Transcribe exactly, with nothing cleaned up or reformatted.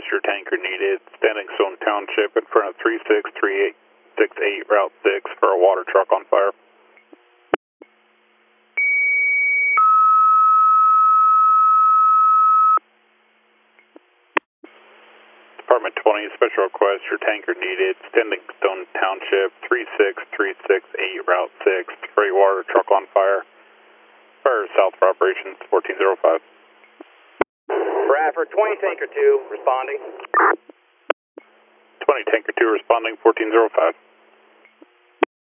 your tanker needed. Standing Stone Township in front of three six three eight six eight Route six for a water truck on fire. Department twenty, special request, your tanker needed. Standing Stone Township, three six three six eight Route six for a water truck on fire. Fire south for operations fourteen oh five. Bradford, twenty Tanker two, responding. twenty Tanker two responding, fourteen oh five.